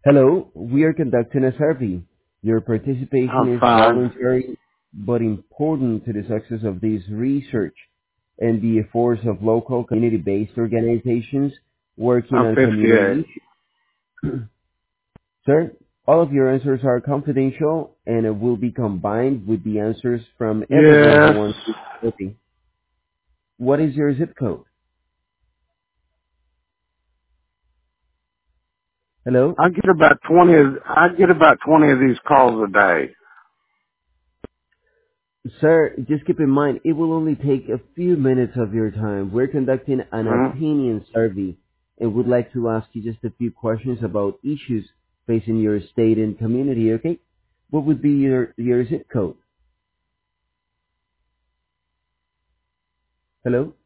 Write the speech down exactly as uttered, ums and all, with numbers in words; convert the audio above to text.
Hello, we are conducting a survey. Your I'm participation is fine. voluntary but important to the success of this research and the efforts of local community-based organizations working I'm on fifty-eight. community issues. Sir, all of your answers are confidential and it will be combined with the answers from everyone who Yes. wants to participate. What is your zip code? Hello? I get about twenty of, I get about twenty of these calls a day. Sir, just keep in mind, it will only take a few minutes of your time. We're conducting an Hmm? opinion survey and would like to ask you just a few questions about issues facing your state and community, okay? What would be your, your zip code? Hello?